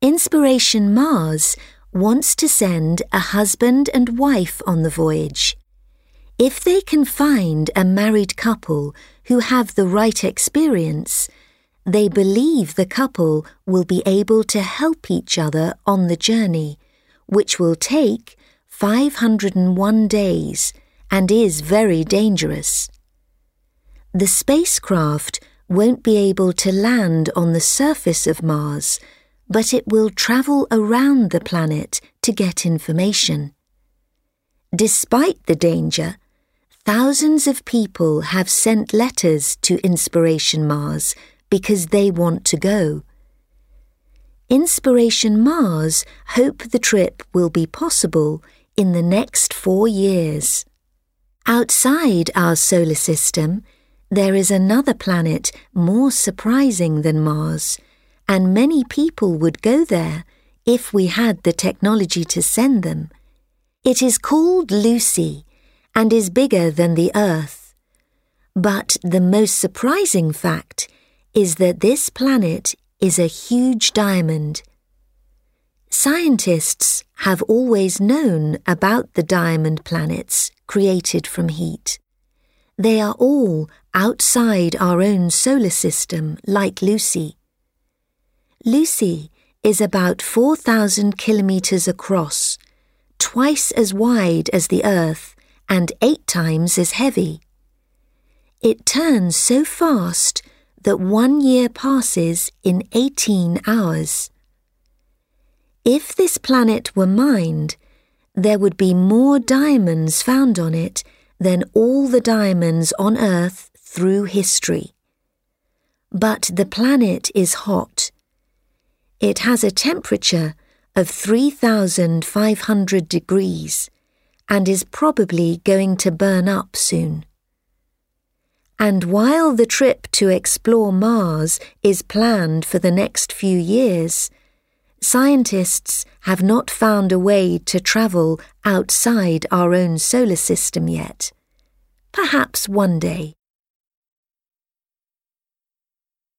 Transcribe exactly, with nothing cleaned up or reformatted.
Inspiration Mars wants to send a husband and wife on the voyage. If they can find a married couple who have the right experience, they believe the couple will be able to help each other on the journey, which will take five hundred one days and is very dangerous. The spacecraft won't be able to land on the surface of Mars, but it will travel around the planet to get information. Despite the danger, thousands of people have sent letters to Inspiration Mars because they want to go. Inspiration Mars hope the trip will be possible in the next four years. Outside our solar system, there is another planet more surprising than Mars, and many people would go there if we had the technology to send them. It is called Lucy and is bigger than the Earth. But the most surprising fact is that this planet is a huge diamond. Scientists have always known about the diamond planets created from heat. They are all outside our own solar system, like Lucy. Lucy is about four thousand kilometers across, twice as wide as the Earth and eight times as heavy. It turns so fast that one year passes in eighteen hours. If this planet were mined, there would be more diamonds found on it than all the diamonds on Earth through history. But the planet is hot. It has a temperature of three thousand five hundred degrees and is probably going to burn up soon. And while the trip to explore Mars is planned for the next few years, scientists have not found a way to travel outside our own solar system yet. Perhaps one day.